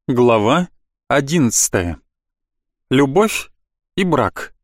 Глава 11. Любовь и брак.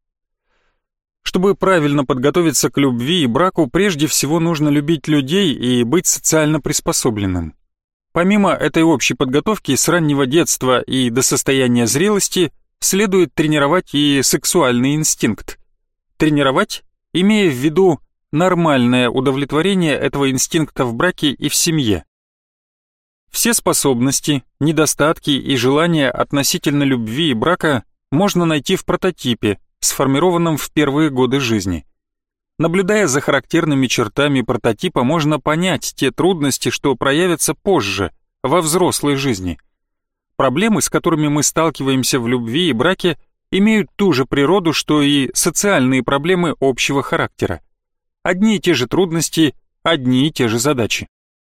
Чтобы правильно подготовиться к любви и браку, прежде всего нужно любить людей и быть социально приспособленным. Помимо этой общей подготовки с раннего детства и до состояния зрелости следует тренировать и сексуальный инстинкт. Тренировать, имея в виду нормальное удовлетворение этого инстинкта в браке и в семье. Все способности, недостатки и желания относительно любви и брака можно найти в прототипе, сформированном в первые годы жизни. Наблюдая за характерными чертами прототипа, можно понять те трудности, что проявятся позже, во взрослой жизни. Проблемы, с которыми мы сталкиваемся в любви и браке, имеют ту же природу, что и социальные проблемы общего характера. Одни и те же трудности, одни и те же задачи.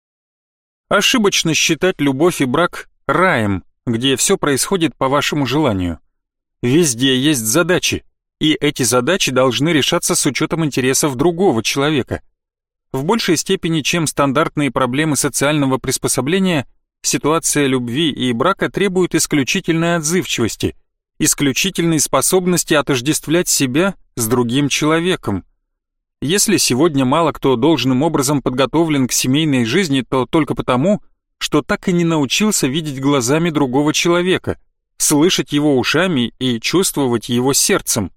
Ошибочно считать любовь и брак раем, где все происходит по вашему желанию. Везде есть задачи, и эти задачи должны решаться с учетом интересов другого человека. В большей степени, чем стандартные проблемы социального приспособления, ситуация любви и брака требует исключительной отзывчивости, исключительной способности отождествлять себя с другим человеком. Если сегодня мало кто должным образом подготовлен к семейной жизни, то только потому, что так и не научился видеть глазами другого человека, слышать его ушами и чувствовать его сердцем.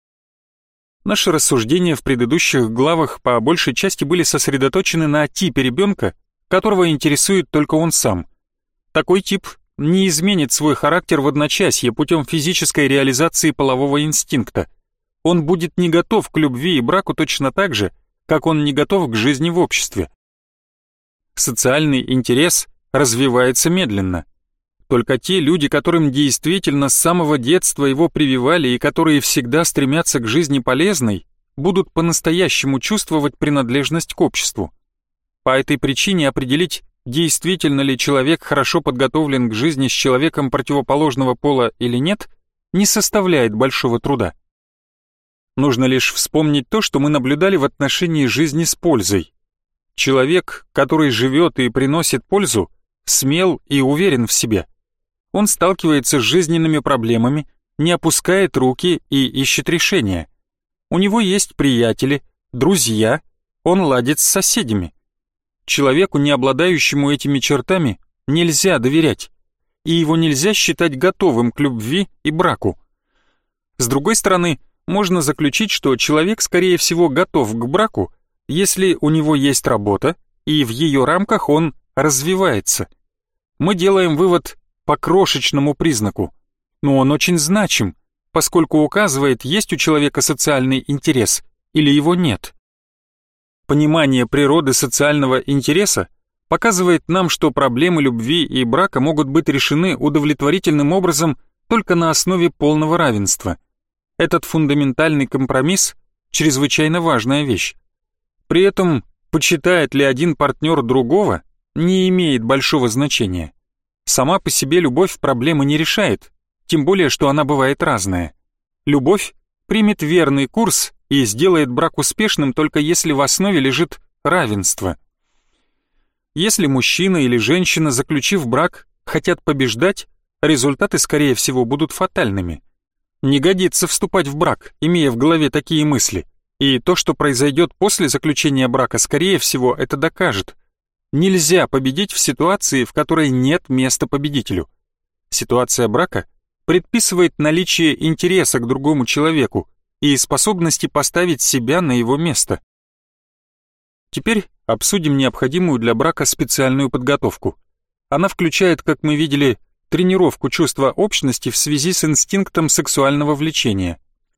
Наши рассуждения в предыдущих главах по большей части были сосредоточены на типе ребенка, которого интересует только он сам. Такой тип не изменит свой характер в одночасье путем физической реализации полового инстинкта. Он будет не готов к любви и браку точно так же, как он не готов к жизни в обществе. Социальный интерес развивается медленно. Только те люди, которым действительно с самого детства его прививали и которые всегда стремятся к жизни полезной, будут по-настоящему чувствовать принадлежность к обществу. По этой причине определить, действительно ли человек хорошо подготовлен к жизни с человеком противоположного пола или нет, не составляет большого труда. Нужно лишь вспомнить то, что мы наблюдали в отношении жизни с пользой. Человек, который живет и приносит пользу, смел и уверен в себе. Он сталкивается с жизненными проблемами, не опускает руки и ищет решения. У него есть приятели, друзья, он ладит с соседями. Человеку, не обладающему этими чертами, нельзя доверять, и его нельзя считать готовым к любви и браку. С другой стороны, можно заключить, что человек, скорее всего, готов к браку, если у него есть работа, и в ее рамках он развивается. Мы делаем вывод по крошечному признаку, но он очень значим, поскольку указывает, есть у человека социальный интерес или его нет. Понимание природы социального интереса показывает нам, что проблемы любви и брака могут быть решены удовлетворительным образом только на основе полного равенства. Этот фундаментальный компромисс – чрезвычайно важная вещь. При этом, почитает ли один партнер другого, не имеет большого значения. Сама по себе любовь проблемы не решает, тем более, что она бывает разная. Любовь примет верный курс и сделает брак успешным только если в основе лежит равенство. Если мужчина или женщина, заключив брак, хотят побеждать, результаты, скорее всего, будут фатальными. Не годится вступать в брак, имея в голове такие мысли, и то, что произойдет после заключения брака, скорее всего, это докажет. Нельзя победить в ситуации, в которой нет места победителю. Ситуация брака предписывает наличие интереса к другому человеку и способности поставить себя на его место. Теперь обсудим необходимую для брака специальную подготовку. Она включает, как мы видели, тренировку чувства общности в связи с инстинктом сексуального влечения.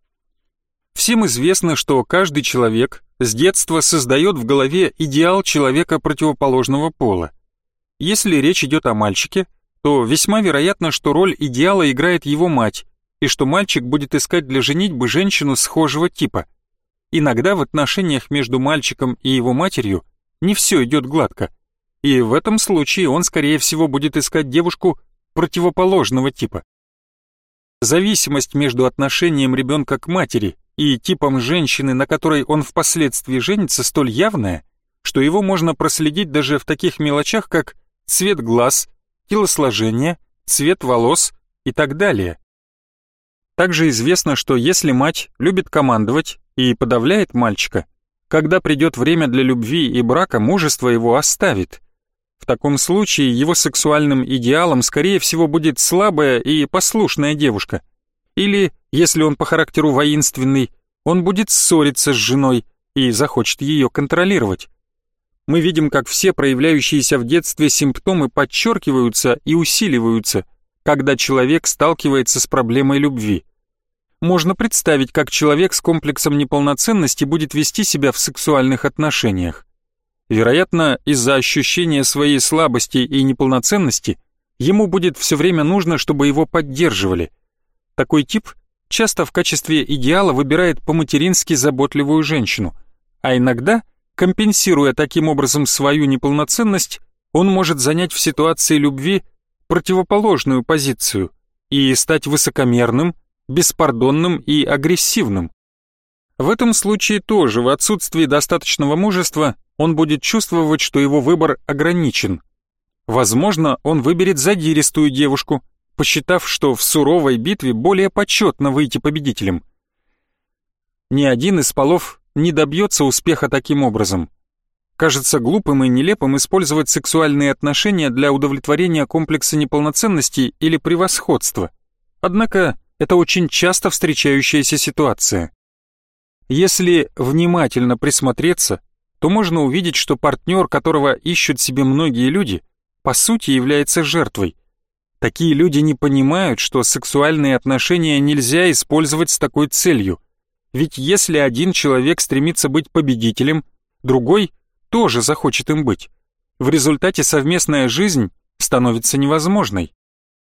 Всем известно, что каждый человек с детства создает в голове идеал человека противоположного пола. Если речь идет о мальчике, то весьма вероятно, что роль идеала играет его мать, и что мальчик будет искать для женитьбы женщину схожего типа. Иногда в отношениях между мальчиком и его матерью не все идет гладко, и в этом случае он, скорее всего, будет искать девушку противоположного типа. Зависимость между отношением ребенка к матери и типом женщины, на которой он впоследствии женится, столь явная, что его можно проследить даже в таких мелочах, как цвет глаз, телосложение цвет волос и так далее. Также известно, что если мать любит командовать и подавляет мальчика, когда придет время для любви и брака, мужество его оставит. В таком случае его сексуальным идеалом, скорее всего, будет слабая и послушная девушка. Или, если он по характеру воинственный, он будет ссориться с женой и захочет ее контролировать. Мы видим, как все проявляющиеся в детстве симптомы подчеркиваются и усиливаются, когда человек сталкивается с проблемой любви. Можно представить, как человек с комплексом неполноценности будет вести себя в сексуальных отношениях. Вероятно, из-за ощущения своей слабости и неполноценности ему будет все время нужно, чтобы его поддерживали. Такой тип часто в качестве идеала выбирает по-матерински заботливую женщину, а иногда, компенсируя таким образом свою неполноценность, он может занять в ситуации любви противоположную позицию и стать высокомерным, беспардонным и агрессивным. В этом случае тоже, в отсутствии достаточного мужества, он будет чувствовать, что его выбор ограничен. Возможно, он выберет задиристую девушку, посчитав, что в суровой битве более почетно выйти победителем. Ни один из полов не добьется успеха таким образом. Кажется глупым и нелепым использовать сексуальные отношения для удовлетворения комплекса неполноценности или превосходства. Однако это очень часто встречающаяся ситуация. Если внимательно присмотреться, то можно увидеть, что партнер, которого ищут себе многие люди, по сути является жертвой. Такие люди не понимают, что сексуальные отношения нельзя использовать с такой целью. Ведь если один человек стремится быть победителем, другой тоже захочет им быть. В результате совместная жизнь становится невозможной.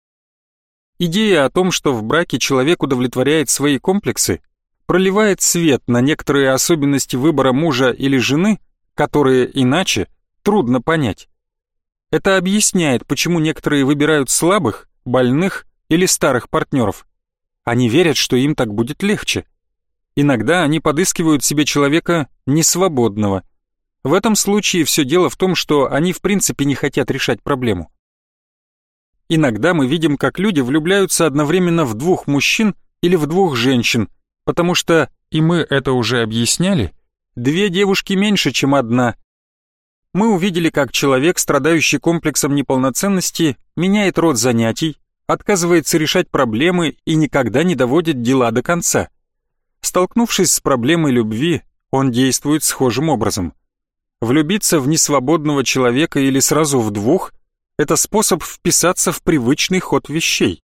Идея о том, что в браке человек удовлетворяет свои комплексы, проливает свет на некоторые особенности выбора мужа или жены, которые иначе трудно понять. Это объясняет, почему некоторые выбирают слабых, больных или старых партнеров. Они верят, что им так будет легче. Иногда они подыскивают себе человека несвободного. В этом случае все дело в том, что они в принципе не хотят решать проблему. Иногда мы видим, как люди влюбляются одновременно в двух мужчин или в двух женщин, потому что, и мы это уже объясняли, две девушки меньше, чем одна. Мы увидели, как человек, страдающий комплексом неполноценности, меняет род занятий, отказывается решать проблемы и никогда не доводит дела до конца. Столкнувшись с проблемой любви, он действует схожим образом. Влюбиться в несвободного человека или сразу в двух – это способ вписаться в привычный ход вещей.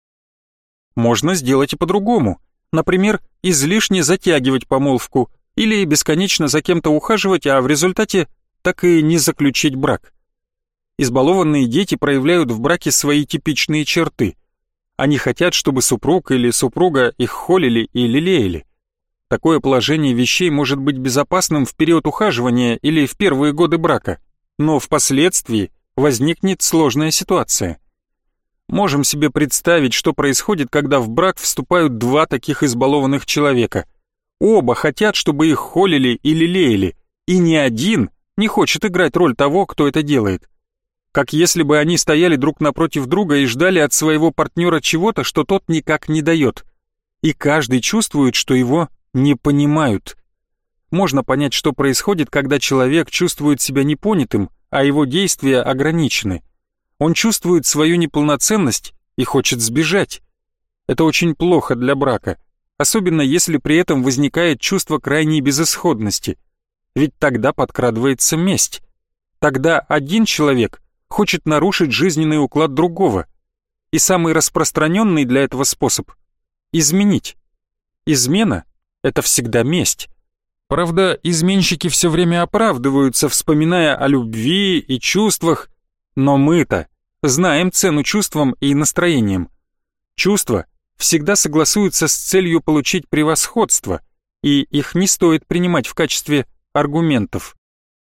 Можно сделать и по-другому. Например, излишне затягивать помолвку или бесконечно за кем-то ухаживать, а в результате так и не заключить брак. Избалованные дети проявляют в браке свои типичные черты. Они хотят, чтобы супруг или супруга их холили и лелеяли. Такое положение вещей может быть безопасным в период ухаживания или в первые годы брака, но впоследствии возникнет сложная ситуация. Можем себе представить, что происходит, когда в брак вступают два таких избалованных человека. Оба хотят, чтобы их холили и лелеяли, и ни один не хочет играть роль того, кто это делает. Как если бы они стояли друг напротив друга и ждали от своего партнера чего-то, что тот никак не дает. И каждый чувствует, что его не понимают. Можно понять, что происходит, когда человек чувствует себя непонятым, а его действия ограничены. Он чувствует свою неполноценность и хочет сбежать. Это очень плохо для брака, особенно если при этом возникает чувство крайней безысходности. Ведь тогда подкрадывается месть. Тогда один человек хочет нарушить жизненный уклад другого. И самый распространенный для этого способ – изменить. Измена – это всегда месть. Правда, изменщики все время оправдываются, вспоминая о любви и чувствах, но мы-то знаем цену чувствам и настроениям. Чувства всегда согласуются с целью получить превосходство, и их не стоит принимать в качестве аргументов.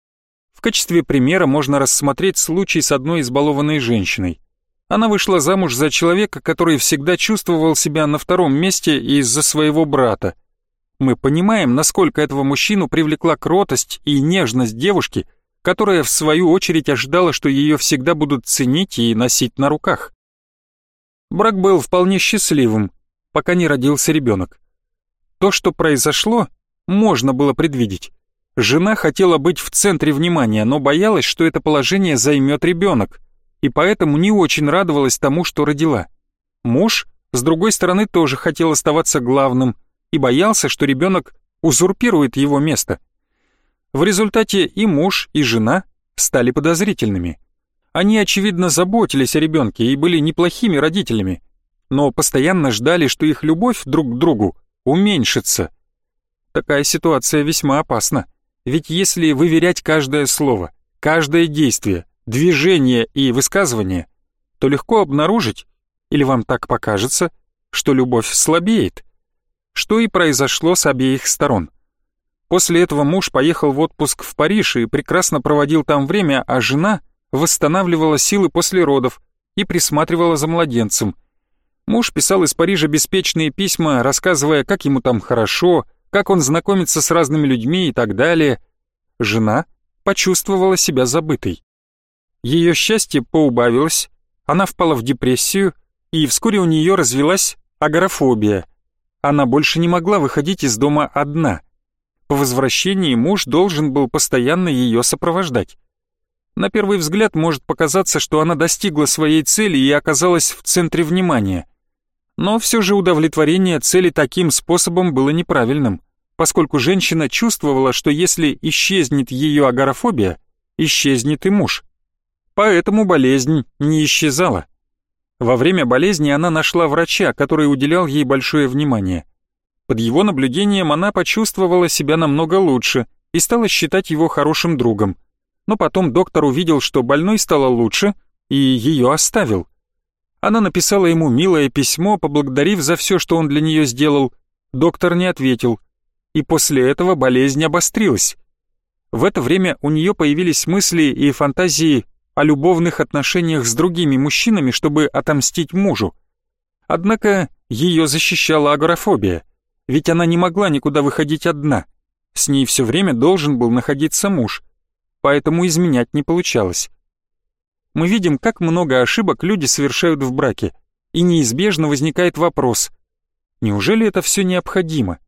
В качестве примера можно рассмотреть случай с одной избалованной женщиной. Она вышла замуж за человека, который всегда чувствовал себя на втором месте из-за своего брата. Мы понимаем, насколько этого мужчину привлекла кротость и нежность девушки, которая в свою очередь ожидала, что ее всегда будут ценить и носить на руках. Брак был вполне счастливым, пока не родился ребенок. То, что произошло, можно было предвидеть. Жена хотела быть в центре внимания, но боялась, что это положение займет ребенок, и поэтому не очень радовалась тому, что родила. Муж, с другой стороны, тоже хотел оставаться главным и боялся, что ребенок узурпирует его место. В результате и муж, и жена стали подозрительными. Они, очевидно, заботились о ребенке и были неплохими родителями, но постоянно ждали, что их любовь друг к другу уменьшится. Такая ситуация весьма опасна, ведь если выверять каждое слово, каждое действие, движение и высказывание, то легко обнаружить, или вам так покажется, что любовь слабеет, что и произошло с обеих сторон. После этого муж поехал в отпуск в Париж и прекрасно проводил там время, а жена восстанавливала силы после родов и присматривала за младенцем. Муж писал из Парижа беспечные письма, рассказывая, как ему там хорошо, как он знакомится с разными людьми и так далее. Жена почувствовала себя забытой. Ее счастье поубавилось, она впала в депрессию, и вскоре у нее развилась агорафобия. Она больше не могла выходить из дома одна. По возвращении муж должен был постоянно ее сопровождать. На первый взгляд может показаться, что она достигла своей цели и оказалась в центре внимания. Но все же удовлетворение цели таким способом было неправильным, поскольку женщина чувствовала, что если исчезнет ее агорафобия, исчезнет и муж. Поэтому болезнь не исчезала. Во время болезни она нашла врача, который уделял ей большое внимание. Под его наблюдением она почувствовала себя намного лучше и стала считать его хорошим другом. Но потом доктор увидел, что больной стало лучше, и ее оставил. Она написала ему милое письмо, поблагодарив за все, что он для нее сделал. Доктор не ответил, и после этого болезнь обострилась. В это время у нее появились мысли и фантазии о любовных отношениях с другими мужчинами, чтобы отомстить мужу. Однако ее защищала агорафобия, ведь она не могла никуда выходить одна. С ней все время должен был находиться муж, поэтому изменять не получалось. Мы видим, как много ошибок люди совершают в браке, и неизбежно возникает вопрос: неужели это все необходимо?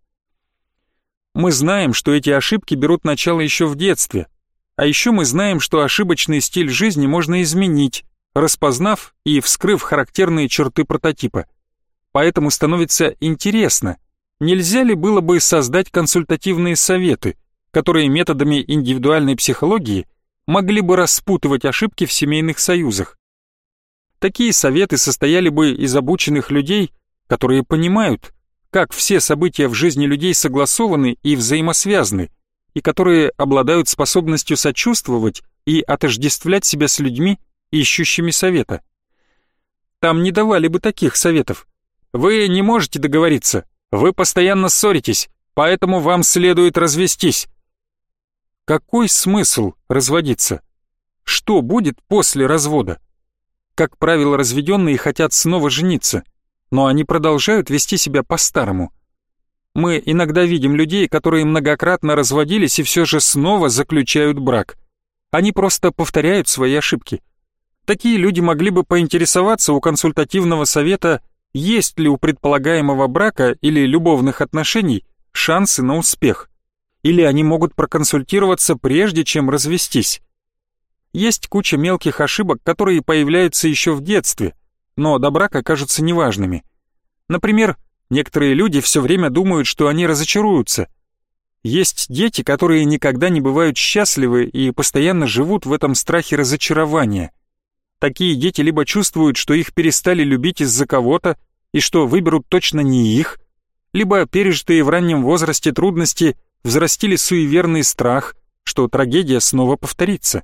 Мы знаем, что эти ошибки берут начало еще в детстве, а еще мы знаем, что ошибочный стиль жизни можно изменить, распознав и вскрыв характерные черты прототипа. Поэтому становится интересно, нельзя ли было бы создать консультативные советы, которые методами индивидуальной психологии могли бы распутывать ошибки в семейных союзах. Такие советы состояли бы из обученных людей, которые понимают, как все события в жизни людей согласованы и взаимосвязаны, и которые обладают способностью сочувствовать и отождествлять себя с людьми, ищущими совета. Там не давали бы таких советов. Вы не можете договориться, вы постоянно ссоритесь, поэтому вам следует развестись. Какой смысл разводиться? Что будет после развода? Как правило, разведенные хотят снова жениться, но они продолжают вести себя по-старому. Мы иногда видим людей, которые многократно разводились и все же снова заключают брак. Они просто повторяют свои ошибки. Такие люди могли бы поинтересоваться у консультативного совета, есть ли у предполагаемого брака или любовных отношений шансы на успех. Или они могут проконсультироваться прежде, чем развестись. Есть куча мелких ошибок, которые появляются еще в детстве, но до брака кажутся неважными. Например, некоторые люди все время думают, что они разочаруются. Есть дети, которые никогда не бывают счастливы и постоянно живут в этом страхе разочарования. Такие дети либо чувствуют, что их перестали любить из-за кого-то и что выберут точно не их, либо пережитые в раннем возрасте трудности взрастили суеверный страх, что трагедия снова повторится.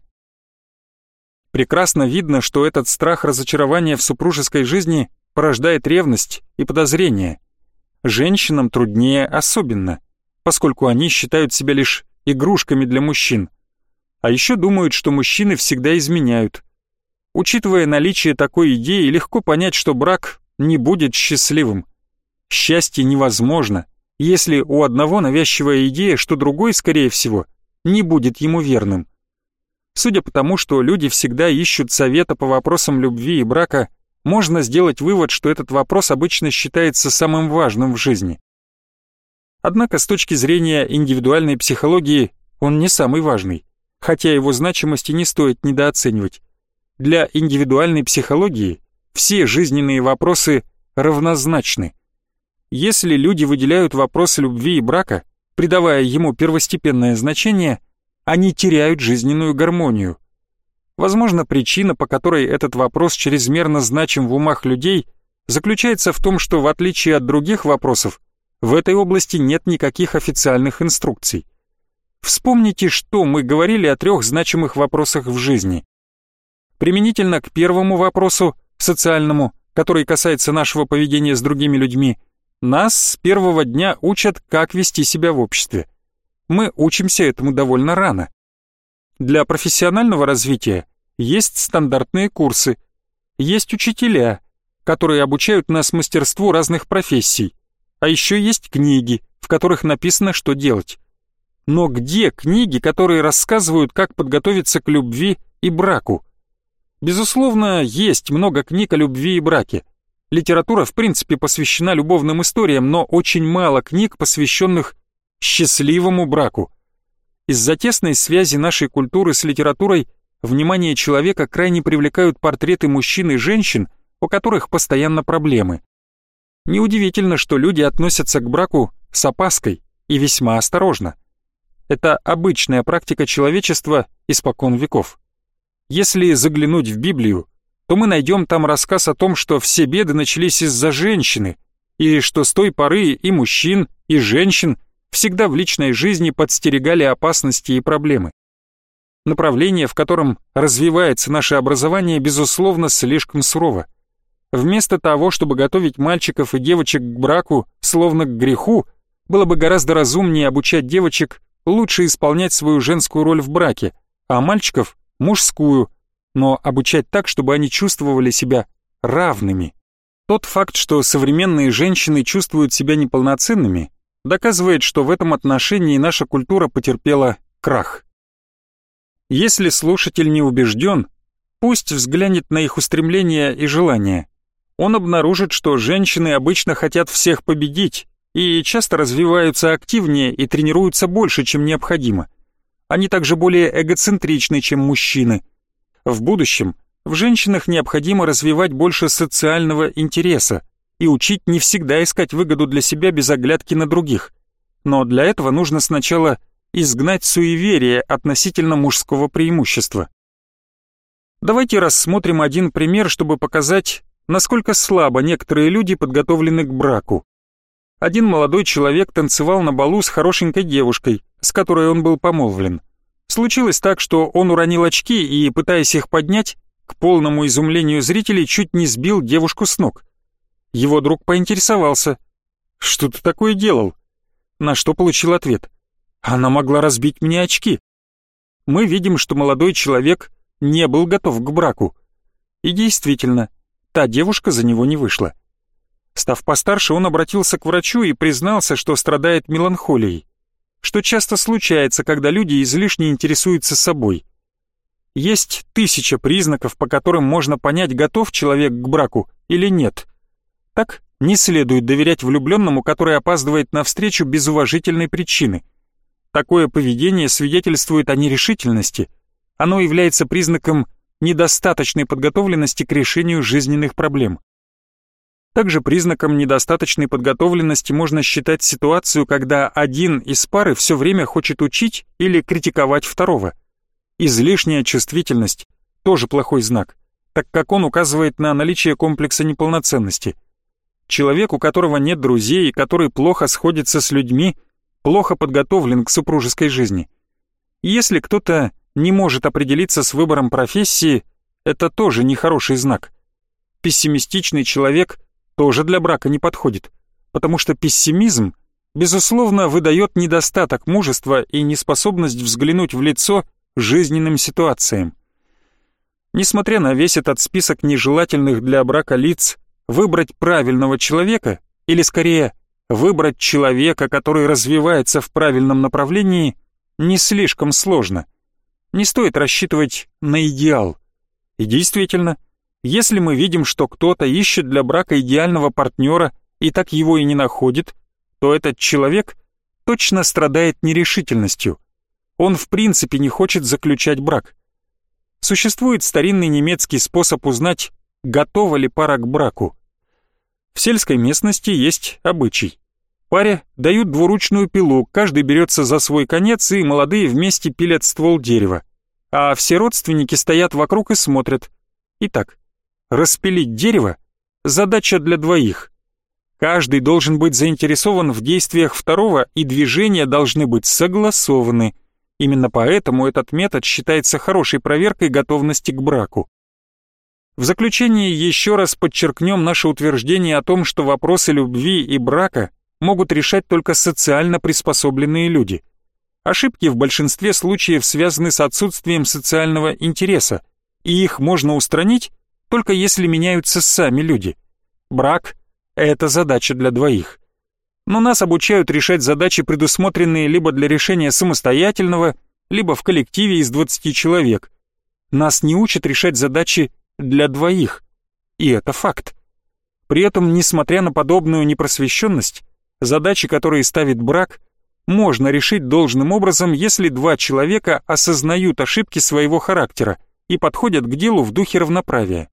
Прекрасно видно, что этот страх разочарования в супружеской жизни порождает ревность и подозрение. Женщинам труднее особенно, поскольку они считают себя лишь игрушками для мужчин. А еще думают, что мужчины всегда изменяют. Учитывая наличие такой идеи, легко понять, что брак не будет счастливым. Счастье невозможно, если у одного навязчивая идея, что другой, скорее всего, не будет ему верным. Судя по тому, что люди всегда ищут совета по вопросам любви и брака, можно сделать вывод, что этот вопрос обычно считается самым важным в жизни. Однако с точки зрения индивидуальной психологии он не самый важный, хотя его значимости не стоит недооценивать. Для индивидуальной психологии все жизненные вопросы равнозначны. Если люди выделяют вопрос любви и брака, придавая ему первостепенное значение, они теряют жизненную гармонию. Возможно, причина, по которой этот вопрос чрезмерно значим в умах людей, заключается в том, что в отличие от других вопросов, в этой области нет никаких официальных инструкций. Вспомните, что мы говорили о 3 значимых вопросах в жизни. Применительно к первому вопросу, социальному, который касается нашего поведения с другими людьми, нас с первого дня учат, как вести себя в обществе. Мы учимся этому довольно рано. Для профессионального развития есть стандартные курсы, есть учителя, которые обучают нас мастерству разных профессий, а еще есть книги, в которых написано, что делать. Но где книги, которые рассказывают, как подготовиться к любви и браку? Безусловно, есть много книг о любви и браке. Литература, в принципе, посвящена любовным историям, но очень мало книг, посвященных счастливому браку. Из-за тесной связи нашей культуры с литературой внимание человека крайне привлекают портреты мужчин и женщин, у которых постоянно проблемы. Неудивительно, что люди относятся к браку с опаской и весьма осторожно. Это обычная практика человечества испокон веков. Если заглянуть в Библию, то мы найдем там рассказ о том, что все беды начались из-за женщины, и что с той поры и мужчин, и женщин всегда в личной жизни подстерегали опасности и проблемы. Направление, в котором развивается наше образование, безусловно, слишком сурово. Вместо того, чтобы готовить мальчиков и девочек к браку, словно к греху, было бы гораздо разумнее обучать девочек лучше исполнять свою женскую роль в браке, а мальчиков – мужскую, но обучать так, чтобы они чувствовали себя равными. Тот факт, что современные женщины чувствуют себя неполноценными, доказывает, что в этом отношении наша культура потерпела крах. Если слушатель не убежден, пусть взглянет на их устремления и желания. Он обнаружит, что женщины обычно хотят всех победить и часто развиваются активнее и тренируются больше, чем необходимо. Они также более эгоцентричны, чем мужчины. В будущем в женщинах необходимо развивать больше социального интереса и учить не всегда искать выгоду для себя без оглядки на других. Но для этого нужно сначала изгнать суеверие относительно мужского преимущества. Давайте рассмотрим один пример, чтобы показать, насколько слабо некоторые люди подготовлены к браку. Один молодой человек танцевал на балу с хорошенькой девушкой, с которой он был помолвлен. Случилось так, что он уронил очки и, пытаясь их поднять, к полному изумлению зрителей чуть не сбил девушку с ног. Его друг поинтересовался: «Что ты такое делал?» На что получил ответ: «Она могла разбить мне очки». Мы видим, что молодой человек не был готов к браку. И действительно, та девушка за него не вышла. Став постарше, он обратился к врачу и признался, что страдает меланхолией, что часто случается, когда люди излишне интересуются собой. Есть 1000 признаков, по которым можно понять, готов человек к браку или нет. Так не следует доверять влюбленному, который опаздывает на встречу без уважительной причины. Такое поведение свидетельствует о нерешительности. Оно является признаком недостаточной подготовленности к решению жизненных проблем. Также признаком недостаточной подготовленности можно считать ситуацию, когда один из пары все время хочет учить или критиковать второго. Излишняя чувствительность – тоже плохой знак, так как он указывает на наличие комплекса неполноценности. Человек, у которого нет друзей и который плохо сходится с людьми, плохо подготовлен к супружеской жизни. Если кто-то не может определиться с выбором профессии, это тоже нехороший знак. Пессимистичный человек тоже для брака не подходит, потому что пессимизм, безусловно, выдает недостаток мужества и неспособность взглянуть в лицо жизненным ситуациям. Несмотря на весь этот список нежелательных для брака лиц, выбрать правильного человека, или скорее выбрать человека, который развивается в правильном направлении, не слишком сложно. Не стоит рассчитывать на идеал. И действительно, Если мы видим, что кто-то ищет для брака идеального партнера и так его и не находит, то этот человек точно страдает нерешительностью. Он в принципе не хочет заключать брак. Существует старинный немецкий способ узнать, готова ли пара к браку. В сельской местности есть обычай. Паре дают двуручную пилу, каждый берется за свой конец, и молодые вместе пилят ствол дерева. А все родственники стоят вокруг и смотрят. Итак, распилить дерево – задача для двоих. Каждый должен быть заинтересован в действиях второго, и движения должны быть согласованы. Именно поэтому этот метод считается хорошей проверкой готовности к браку. В заключение еще раз подчеркнем наше утверждение о том, что вопросы любви и брака могут решать только социально приспособленные люди. Ошибки в большинстве случаев связаны с отсутствием социального интереса, и их можно устранить только если меняются сами люди. Брак – это задача для двоих. Но нас обучают решать задачи, предусмотренные либо для решения самостоятельного, либо в коллективе из 20 человек. Нас не учат решать задачи для двоих, и это факт. При этом, несмотря на подобную непросвещенность, задачи, которые ставит брак, можно решить должным образом, если два человека осознают ошибки своего характера и подходят к делу в духе равноправия.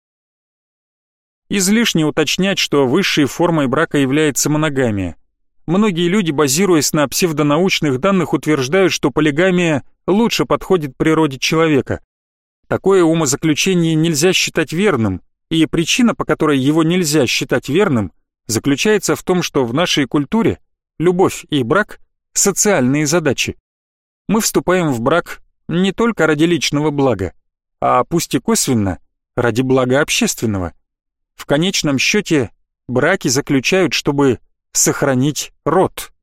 Излишне уточнять, что высшей формой брака является моногамия. Многие люди, базируясь на псевдонаучных данных, утверждают, что полигамия лучше подходит природе человека. Такое умозаключение нельзя считать верным, и причина, по которой его нельзя считать верным, заключается в том, что в нашей культуре любовь и брак – социальные задачи. Мы вступаем в брак не только ради личного блага, а пусть и косвенно, ради блага общественного. В конечном счете, браки заключают, чтобы сохранить род.